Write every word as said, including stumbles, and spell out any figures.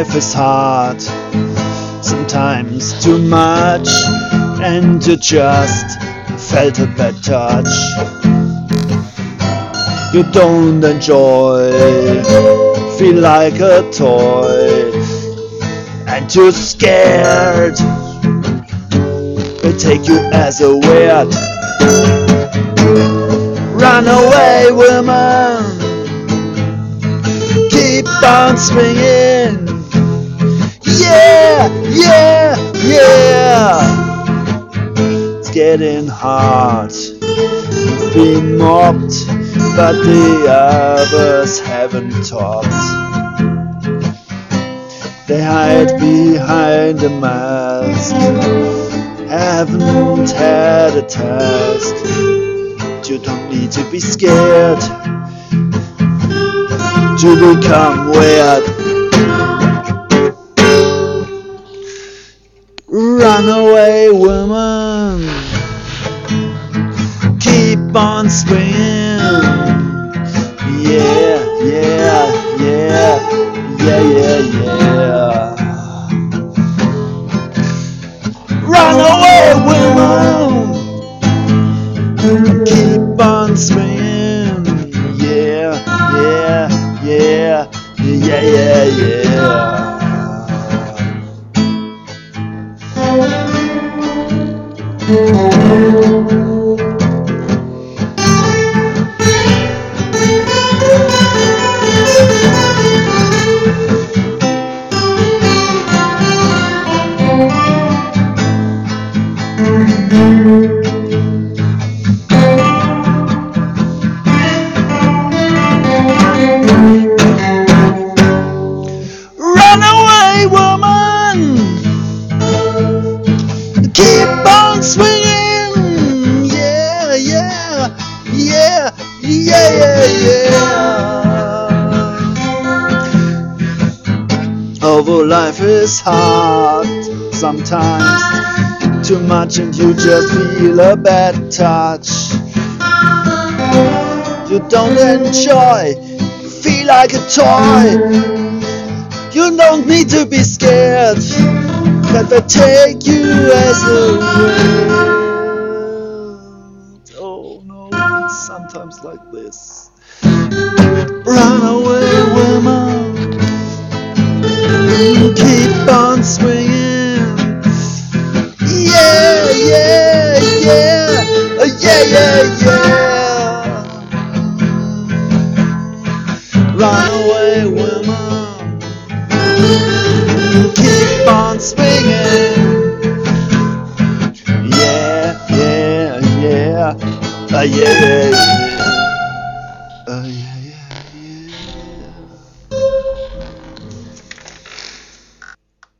life is hard, sometimes too much, and you just felt a bad touch. You don't enjoy, feel like a toy, and you're scared. They take you as a weird. Run away, woman, keep on swinging. Yeah, yeah, yeah. It's getting hard. You've been mocked, but the others haven't talked. They hide behind a mask, haven't had a test. You don't need to be scared to become weird. Run away, woman, keep on swinging. Yeah, yeah, yeah, yeah, yeah, yeah. Run away, woman, keep on swinging. Yeah, yeah, yeah, yeah, yeah, yeah. Run away, woman, keep on swinging. Yeah, yeah, yeah, yeah, yeah, yeah. Although life is hard sometimes, too much, and you just feel a bad touch. You don't enjoy, you feel like a toy. You don't need to be scared that they take you as a friend. Oh no, it's sometimes like this. Run away, woman, keep on swinging. Yeah, yeah, yeah, yeah, yeah, yeah. Run away, woman, keep on swinging. Yeah, yeah, yeah, uh, yeah, yeah,